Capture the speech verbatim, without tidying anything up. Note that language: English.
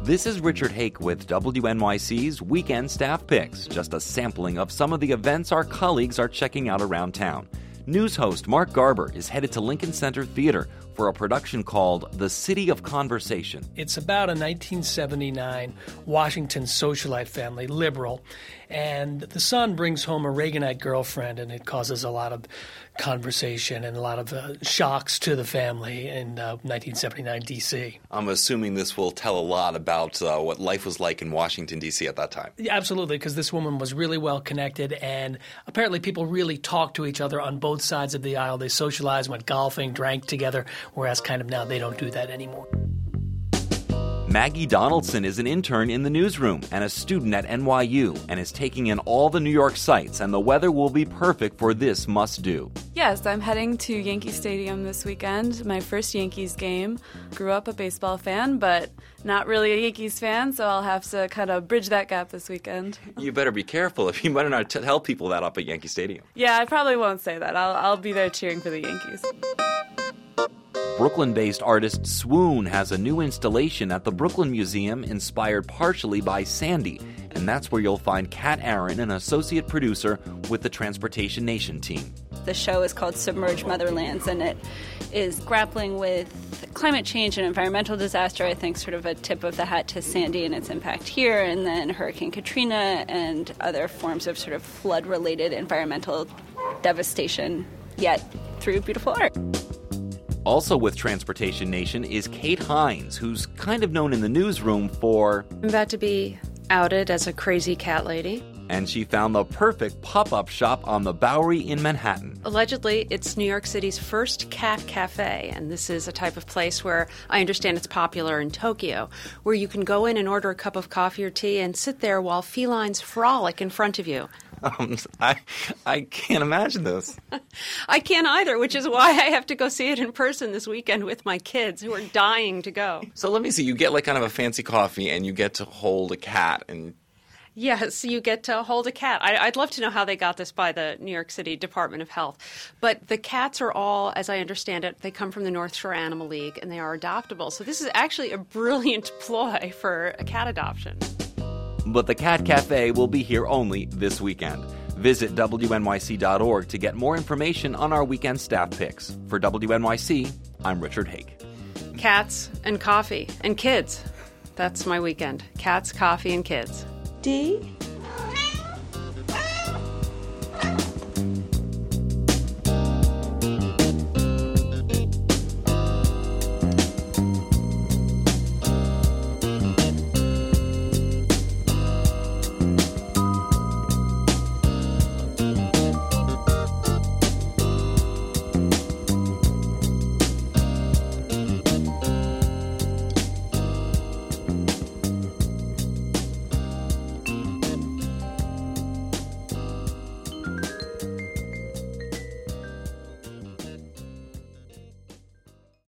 This is Richard Hake with W N Y C's Weekend Staff Picks, just a sampling of some of the events our colleagues are checking out around town. News host Mark Garber is headed to Lincoln Center Theater for a production called The City of Conversation. It's about a nineteen seventy-nine Washington socialite family, liberal, and the son brings home a Reaganite girlfriend, and it causes a lot of conversation and a lot of uh, shocks to the family in uh, nineteen seventy-nine D C. I'm assuming this will tell a lot about uh, what life was like in Washington, D C at that time. Yeah, absolutely, because this woman was really well connected, and apparently people really talked to each other on both sides of the aisle. They socialized, went golfing, drank together, whereas kind of now they don't do that anymore. Maggie Donaldson is an intern in the newsroom and a student at N Y U and is taking in all the New York sights, and the weather will be perfect for this must-do. Yes, I'm heading to Yankee Stadium this weekend, my first Yankees game. Grew up a baseball fan, but not really a Yankees fan, so I'll have to kind of bridge that gap this weekend. You better be careful if you better not tell people that up at Yankee Stadium. Yeah, I probably won't say that. I'll, I'll be there cheering for the Yankees. Brooklyn-based artist Swoon has a new installation at the Brooklyn Museum inspired partially by Sandy, and that's where you'll find Kat Aaron, an associate producer with the Transportation Nation team. The show is called Submerged Motherlands, and it is grappling with climate change and environmental disaster. I think sort of a tip of the hat to Sandy and its impact here, and then Hurricane Katrina and other forms of sort of flood-related environmental devastation, yet through beautiful art. Also with Transportation Nation is Kate Hines, who's kind of known in the newsroom for... I'm about to be outed as a crazy cat lady. And she found the perfect pop-up shop on the Bowery in Manhattan. Allegedly, it's New York City's first cat cafe, and this is a type of place where I understand it's popular in Tokyo, where you can go in and order a cup of coffee or tea and sit there while felines frolic in front of you. Um, I I can't imagine this. I can't either, which is why I have to go see it in person this weekend with my kids who are dying to go. So let me see. You get like kind of a fancy coffee and you get to hold a cat and... Yes, you get to hold a cat. I, I'd love to know how they got this by the New York City Department of Health. But the cats are all, as I understand it, they come from the North Shore Animal League and they are adoptable. So this is actually a brilliant ploy for a cat adoption. But the Cat Cafe will be here only this weekend. Visit W N Y C dot org to get more information on our weekend staff picks. For W N Y C, I'm Richard Hake. Cats and coffee and kids. That's my weekend. Cats, coffee, and kids. D